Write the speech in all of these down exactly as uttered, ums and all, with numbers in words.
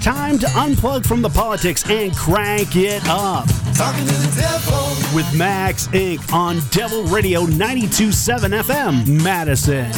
time to unplug from the politics and crank it up. Talking to the devil. With Max Incorporated on Devil Radio ninety-two point seven F M, Madison.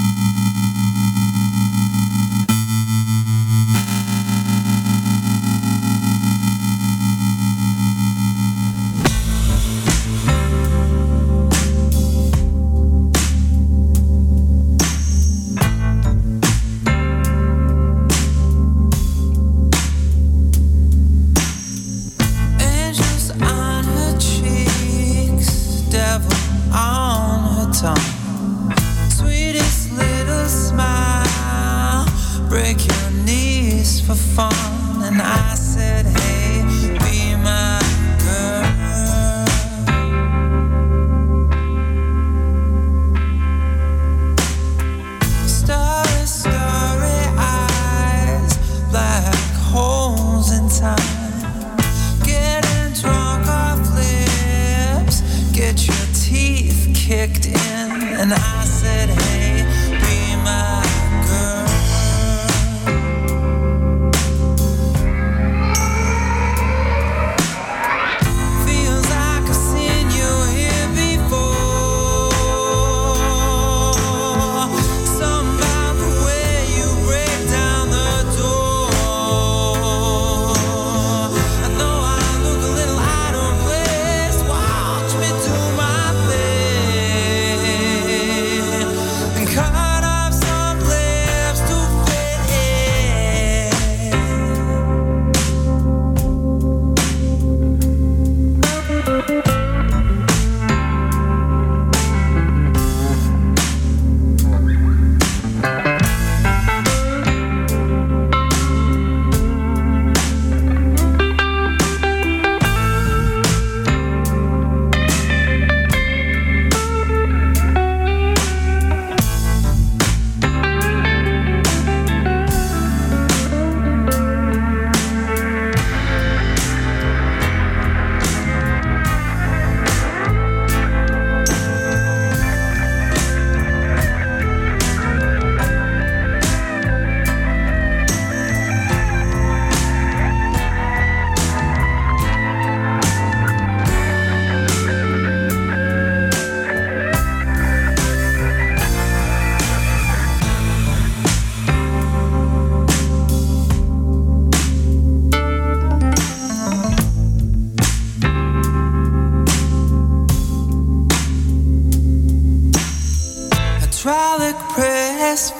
Hydraulic press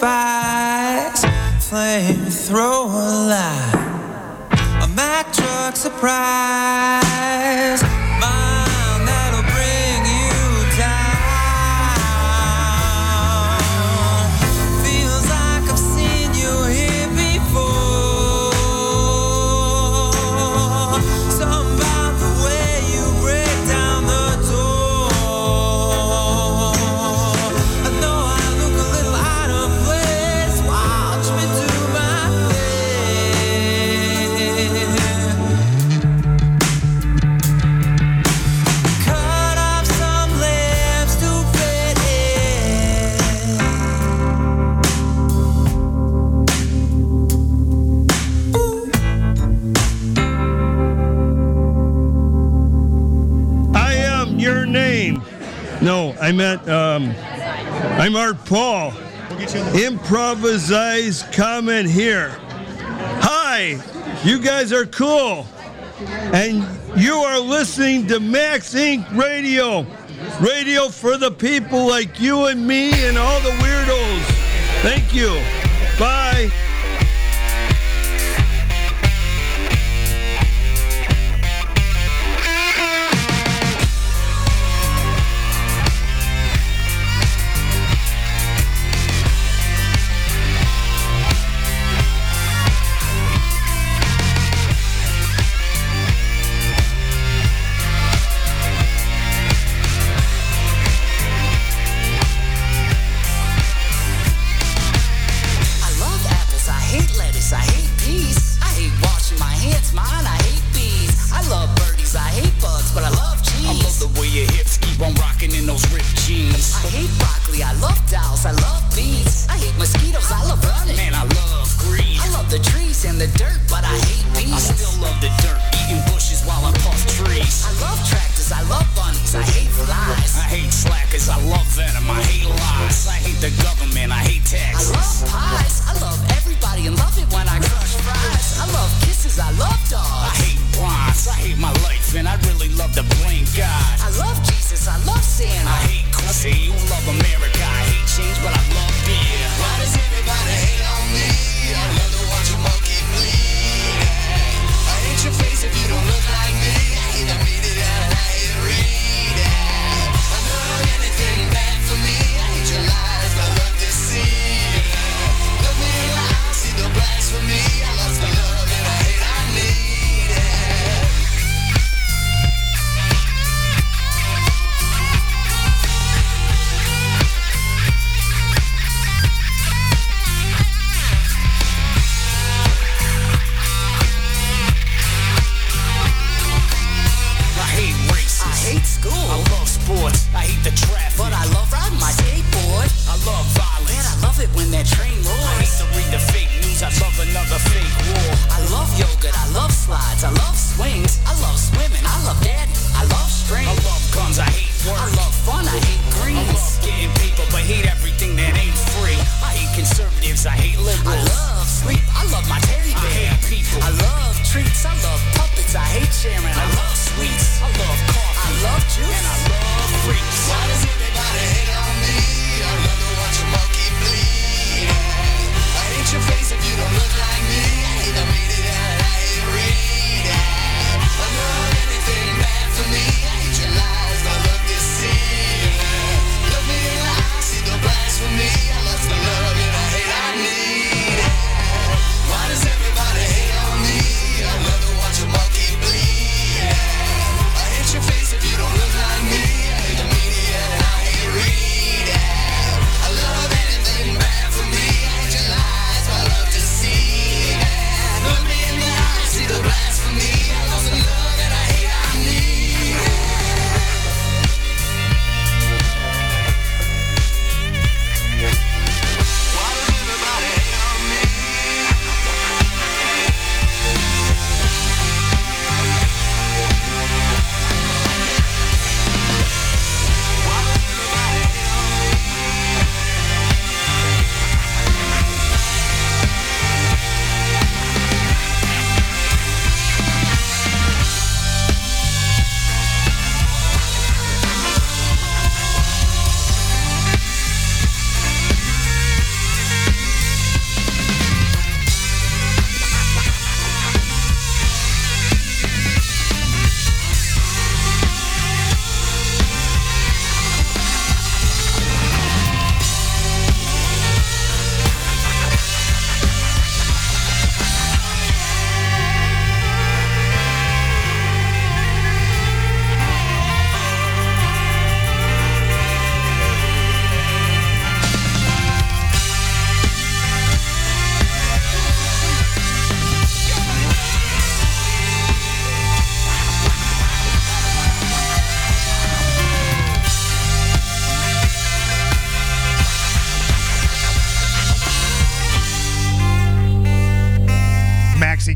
fires, flamethrower light, a Mack truck surprise, mine that'll bring you down. Feels like I've seen you here before. Something about the way you break down the door. I know I look a little out of place. Watch me do my thing. Cut off some limbs to fit I am your name. No, I meant, um, I'm Art Paul. Improvise comment here. Hi, you guys are cool. And you are listening to Max Incorporated. Radio. Radio for the people like you and me and all the weirdos. Thank you. Bye. I love apple cider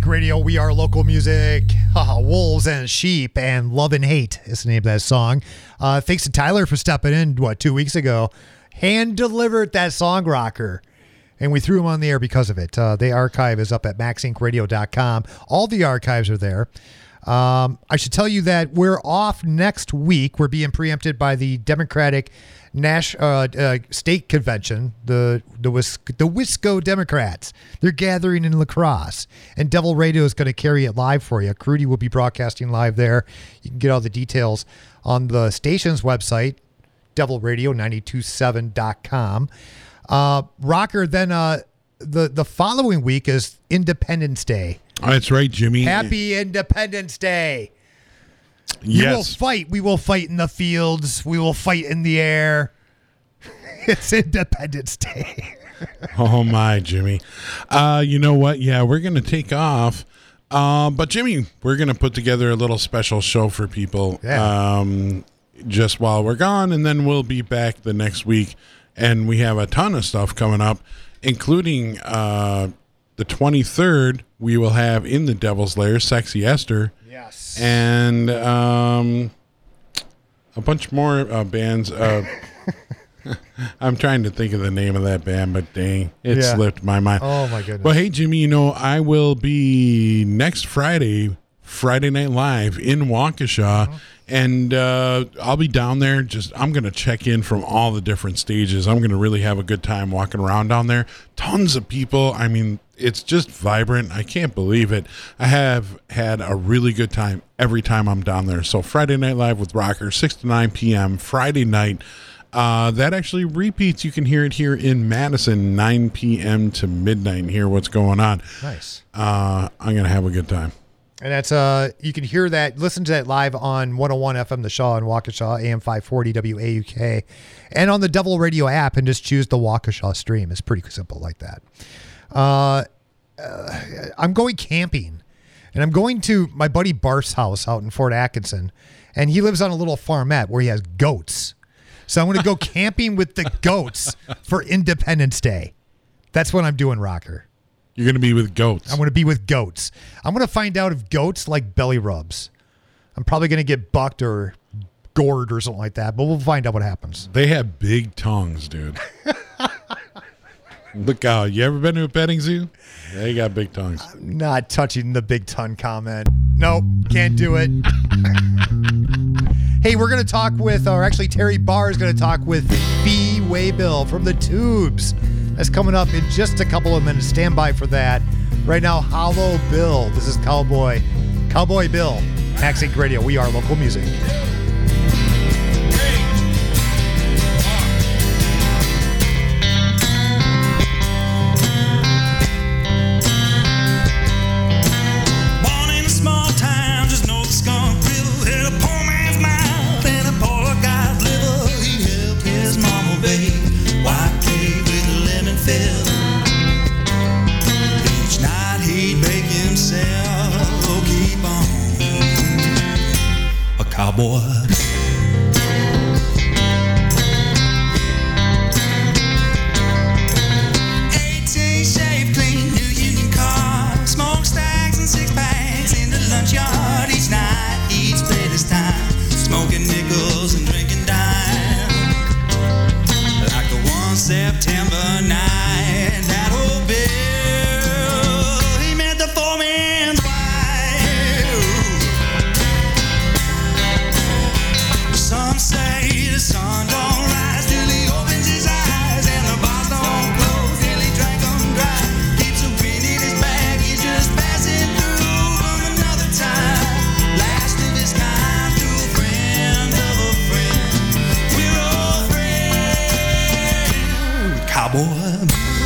Radio. We are local music. Haha, Wolves and Sheep and Love and Hate is the name of that song. Uh, thanks to Tyler for stepping in, what, two weeks ago. Hand delivered that song, Rocker. And we threw him on the air because of it. Uh, the archive is up at max inc radio dot com. All the archives are there. Um, I should tell you that we're off next week. We're being preempted by the Democratic Nash, uh, uh, State Convention, the the, Wis- the Wisco Democrats. They're gathering in La Crosse, and Devil Radio is going to carry it live for you. Crudy will be broadcasting live there. You can get all the details on the station's website, devil radio nine two seven dot com. Uh, Rocker, then uh, the, the following week is Independence Day. Oh, that's right, Jimmy. Happy Independence Day. Yes. We will fight. We will fight in the fields. We will fight in the air. It's Independence Day. Oh, my, Jimmy. Uh, you know what? Yeah, we're going to take off. Uh, but, Jimmy, we're going to put together a little special show for people Yeah. um, just while we're gone, and then we'll be back the next week. And we have a ton of stuff coming up, including uh, the twenty-third, we will have in the Devil's Lair, Sexy Esther. Yes. And um, a bunch more uh, bands. Uh, I'm trying to think of the name of that band, but dang, it Yeah. slipped my mind. Oh, my goodness. Well, hey, Jimmy, you know, I will be next Friday, Friday Night Live in Waukesha, Uh-huh. and uh, I'll be down there. Just I'm going to check in from all the different stages. I'm going to really have a good time walking around down there. Tons of people. I mean, it's just vibrant. I can't believe it. I have had a really good time every time I'm down there. So Friday Night Live with Rocker, six to nine p.m. Friday night. Uh, that actually repeats. You can hear it here in Madison, nine p.m. to midnight, and hear what's going on. Nice. Uh, I'm going to have a good time. And that's uh, you can hear that, listen to that live on one oh one F M The Shaw in Waukesha, A M five forty W A U K, and on the Devil Radio app, and just choose the Waukesha stream. It's pretty simple like that. Uh, uh, I'm going camping, and I'm going to my buddy Bart's house out in Fort Atkinson, and he lives on a little farmette where he has goats. So I'm going to go camping with the goats for Independence Day. That's what I'm doing, Rocker. You're going to be with goats. I'm going to be with goats. I'm going to find out if goats like belly rubs. I'm probably going to get bucked or gored or something like that, but we'll find out what happens. They have big tongues, dude. Look out. You ever been to a petting zoo? They got big tongues. Not touching the big ton comment. Nope, can't do it. Hey, we're going to talk with, or actually Terry Barr is going to talk with Fee Waybill from the Tubes. That's coming up in just a couple of minutes. Stand by for that. Right now, Hollow Bill. This is Cowboy. Cowboy Bill. Max Inc Radio. We are local music. Born in a small town just north of Skunk River, had a poor man's mouth and a poor guy's liver. He helped his mama bake white cake with a lemon fill. Each night he'd bake himself, oh, keep on, a cowboy. eighteen shaved clean, new Union car, smokestacks and six packs in the lunch yard. Each night he'd spend his time smoking nickels and drinking dime. Like a one September night, that old Bill, he met the foreman's wife. Some say the sun don't rise till he opens his eyes, and the bars don't close till he drank them dry. Keeps a grin in his bag, he's just passing through from another time. Last of his kind, through a friend of a friend. We're all friends, cowboy.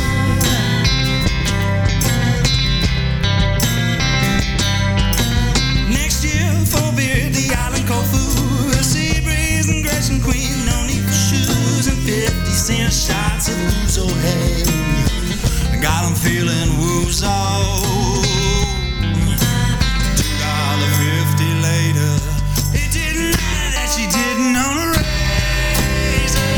Next year, for beer, the island cold food, a sea breeze and Gresham Queen, no need for shoes, and fifty cent shots of Ouzo. Hey, got 'em feeling woozo. Two dollar fifty later, it didn't matter that she didn't own a razor.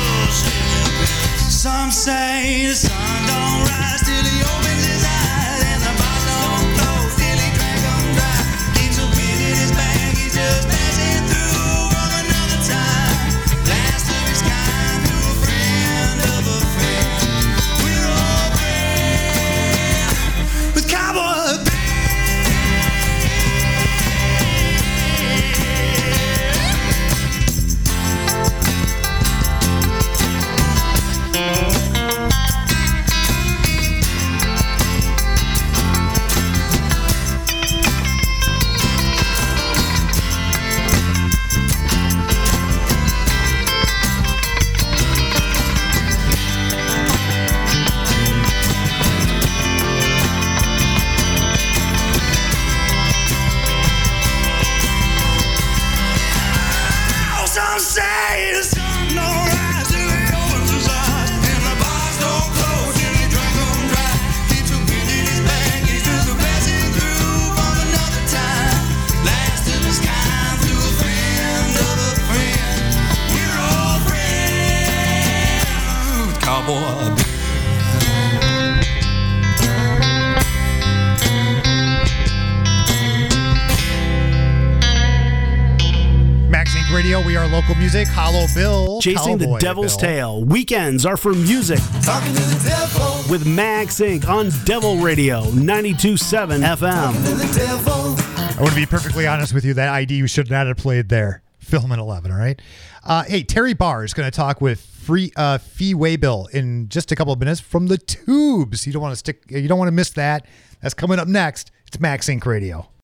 Some say the sun don't rise till he opens his eyes, and cowboy. Max Inc Radio, we are local music. Hollow Bill. Chasing the Cowboy Devil's Bill. Tail. Weekends are for music Talking to the devil. with Max Incorporated on Devil Radio ninety-two point seven F M. To the devil. I want to be perfectly honest with you. That I D you should not have played there. Film at eleven, all right? Uh, hey, Terry Barr is going to talk with Free uh, Fee Waybill in just a couple of minutes from the Tubes. You don't want to stick. You don't want to miss that. That's coming up next. It's Max Inc Radio.